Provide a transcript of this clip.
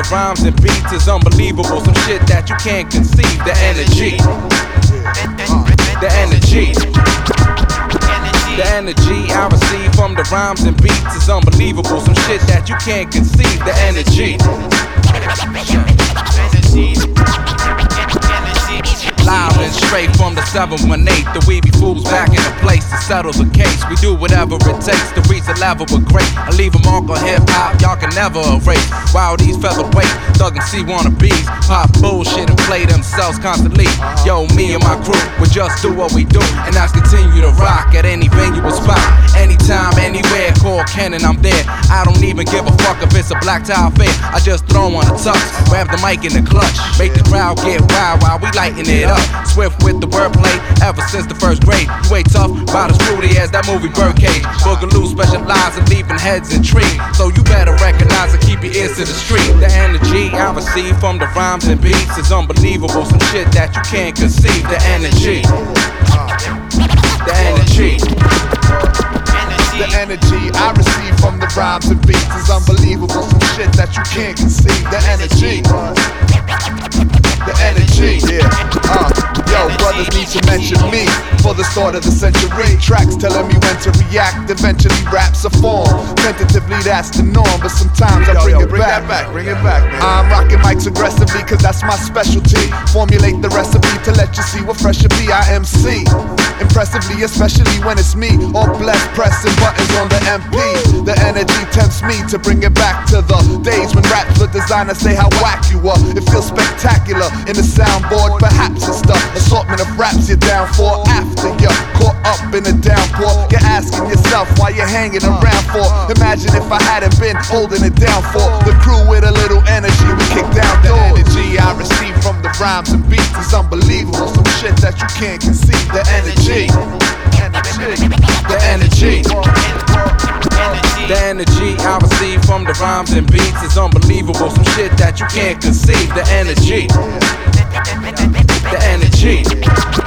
the rhymes and beats is unbelievable. Some shit that you can't conceive. The energy. The energy. The energy I receive from the rhymes and beats is unbelievable. Some shit that you can't conceive. The energy. Live and straight from the 718. The We Be Fools back in the place to settle the case. We do whatever it takes to reach the level of great. I leave a mark on hip-hop y'all can never erase. While these featherweight Thug MC wannabes pop bullshit and play themselves constantly. Yo, me and my crew, we just do what we do, and that's continue to rock at any venue or spot. Anytime, anywhere, call Ken and I'm there. I don't even give a fuck if it's a black tie affair. I just throw on a tux, grab the mic in the clutch, make the crowd get wild while we lighting it up. Swift with the wordplay, ever since the first grade. You ain't tough, about as fruity as that movie Birdcage. Boogaloo specialize in leaving heads intrigued, so you better recognize and keep your ears to the street. The energy I receive from the rhymes and beats is unbelievable. Some shit that you can't conceive. The energy. The energy. The energy I receive from the rhymes and beats is unbelievable. Some shit that you can't conceive. The energy. The energy, yeah. Yo, brothers need to mention me for the start of the century. Tracks telling me when to react. Eventually raps are formed. Tentatively that's the norm, but sometimes I bring it back. Bring it back, man. I'm rocking mics aggressively, cause that's my specialty. Formulate the recipe to let you see what fresh should be. I MC impressively, especially when it's me. All blessed, pressing buttons on the MP. The energy tempts me to bring it back to the days when raps were designed to say how whack you were. It feels spectacular in the soundboard. Perhaps it's the assortment of raps you're down for. After you're caught up in the downpour, you're asking yourself why you're hanging around for. Imagine if I hadn't been holding it down for the crew with a little energy. We kick down the energy I receive from the rhymes and beats is unbelievable. Some shit that you can't conceive. The energy. The energy. The energy I receive from the rhymes and beats is unbelievable. Some shit that you can't conceive. The energy. The energy.